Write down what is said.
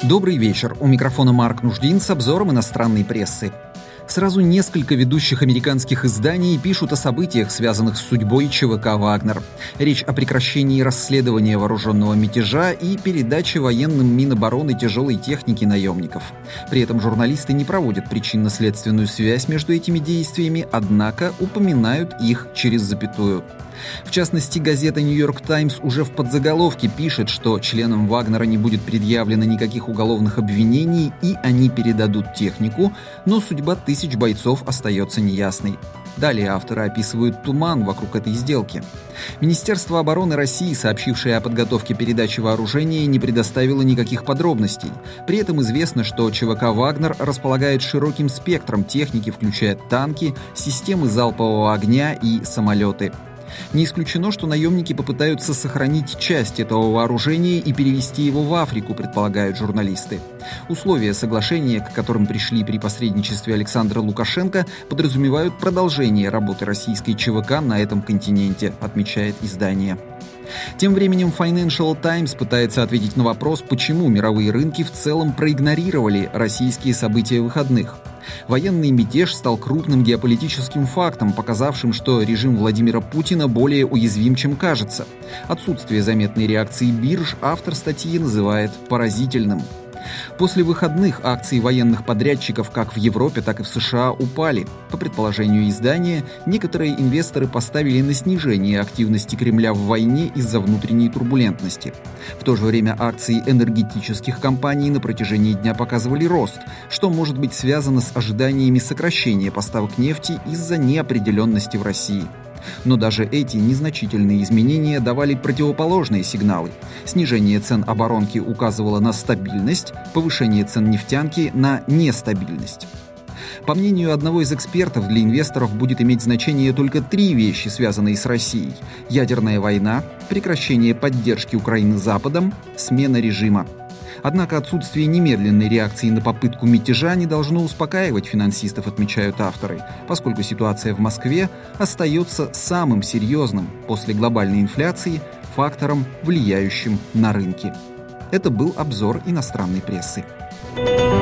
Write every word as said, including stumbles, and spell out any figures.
Добрый вечер. У микрофона Марк Нуждин с обзором иностранной прессы. Сразу несколько ведущих американских изданий пишут о событиях, связанных с судьбой ЧВК «Вагнер». Речь о прекращении расследования вооруженного мятежа и передаче военным Минобороны тяжелой техники наемников. При этом журналисты не проводят причинно-следственную связь между этими действиями, однако упоминают их через запятую. В частности, газета «Нью-Йорк Таймс» уже в подзаголовке пишет, что членам «Вагнера» не будет предъявлено никаких уголовных обвинений и они передадут технику, но судьба тысяч бойцов остается неясной. Далее авторы описывают туман вокруг этой сделки. Министерство обороны России, сообщившее о подготовке передачи вооружения, не предоставило никаких подробностей. При этом известно, что ЧВК «Вагнер» располагает широким спектром техники, включая танки, системы залпового огня и самолеты. Не исключено, что наемники попытаются сохранить часть этого вооружения и перевести его в Африку, предполагают журналисты. Условия соглашения, к которым пришли при посредничестве Александра Лукашенко, подразумевают продолжение работы российской ЧВК на этом континенте, отмечает издание. Тем временем Financial Times пытается ответить на вопрос, почему мировые рынки в целом проигнорировали российские события выходных. Военный мятеж стал крупным геополитическим фактом, показавшим, что режим Владимира Путина более уязвим, чем кажется. Отсутствие заметной реакции бирж автор статьи называет поразительным. После выходных акции военных подрядчиков как в Европе, так и в США упали. По предположению издания, некоторые инвесторы поставили на снижение активности Кремля в войне из-за внутренней турбулентности. В то же время акции энергетических компаний на протяжении дня показывали рост, что может быть связано с ожиданиями сокращения поставок нефти из-за неопределенности в России. Но даже эти незначительные изменения давали противоположные сигналы. Снижение цен оборонки указывало на стабильность, повышение цен нефтянки на нестабильность. По мнению одного из экспертов, для инвесторов будет иметь значение только три вещи, связанные с Россией: ядерная война, прекращение поддержки Украины Западом, смена режима. Однако отсутствие немедленной реакции на попытку мятежа не должно успокаивать финансистов, отмечают авторы, поскольку ситуация в Москве остается самым серьезным после глобальной инфляции фактором, влияющим на рынки. Это был обзор иностранной прессы.